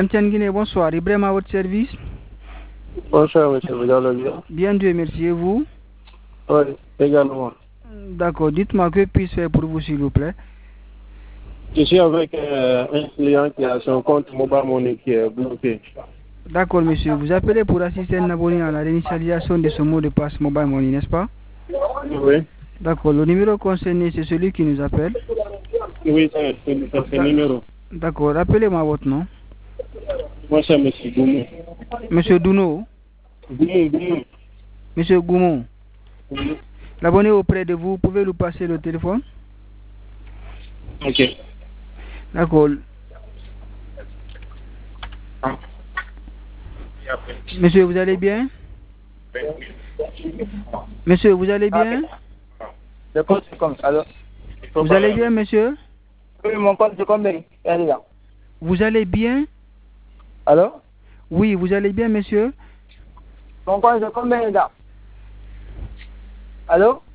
MTN Guinée, bonsoir. Ibrahim à votre service. Bonsoir, monsieur. Vous allez bien? Bien, Dieu merci. Et vous? Oui, également. D'accord. Dites-moi que puis-je faire pour vous, s'il vous plaît? Je suis avec un client qui a son compte Mobile Money qui est bloqué. D'accord, monsieur. Vous appelez pour assister un abonné à la réinitialisation de ce mot de passe Mobile Money, n'est-ce pas? Oui. D'accord. Le numéro concerné, c'est celui qui nous appelle? Oui, c'est le numéro. D'accord. Rappelez-moi votre nom. Moi, c'est monsieur Goumou. Monsieur Douno? Goumou. Monsieur Goumou? Oui. L'abonné auprès de vous, pouvez lui passer le téléphone? Ok. D'accord. Monsieur, vous allez bien? Monsieur, vous allez bien? Le compte c'est comme ça. Alors, Vous allez bien, monsieur? oui, mon compte c'est combien? Vous allez bien? Allô? Oui, vous allez bien, monsieur? Mon compte c'est combien, gars? Allô?